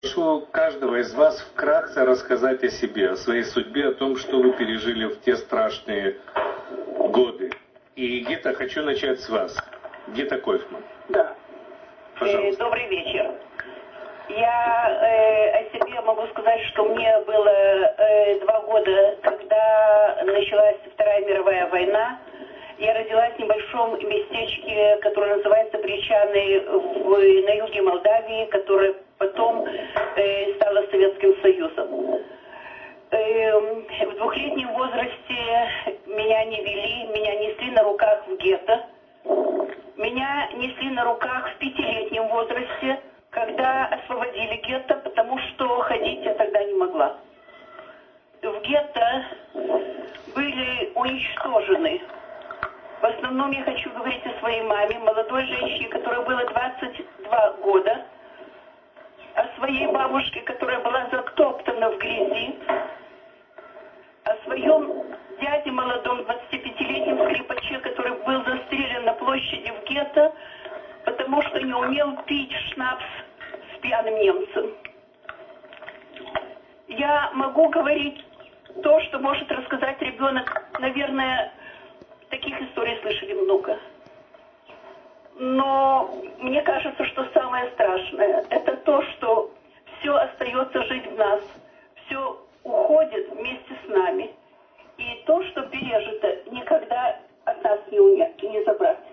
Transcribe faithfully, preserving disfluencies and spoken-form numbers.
Прошу каждого из вас вкратце рассказать о себе, о своей судьбе, о том, что вы пережили в те страшные годы. И, Гита, хочу начать с вас. Гита Койфман. Да. Пожалуйста. Э, добрый вечер. Я э, о себе могу сказать, что мне было э, два года, когда началась Вторая мировая война. Я родилась в небольшом местечке, которое называется Причаны, в, на юге Молдавии, которое потом э, стало Советским Союзом. Э, в двухлетнем возрасте меня не вели, меня несли на руках в гетто. Меня несли на руках в пятилетнем возрасте, когда освободили гетто, потому что ходить я тогда не могла. В гетто были уничтожены. В основном я хочу говорить о своей маме, молодой женщине, которой было двадцать два года, о своей бабушке, которая была затоптана в грязи, о своем дяде молодом, двадцатипятилетнем скрипаче, который был застрелен на площади в гетто, потому что не умел пить шнапс с пьяным немцем. Я могу говорить то, что может рассказать ребенок. Наверное, таких историй слышали много. Но мне кажется, что самое страшное – это то, что все остается жить в нас, все уходит вместе с нами. И то, что пережито, никогда от нас не, уня... не забрать.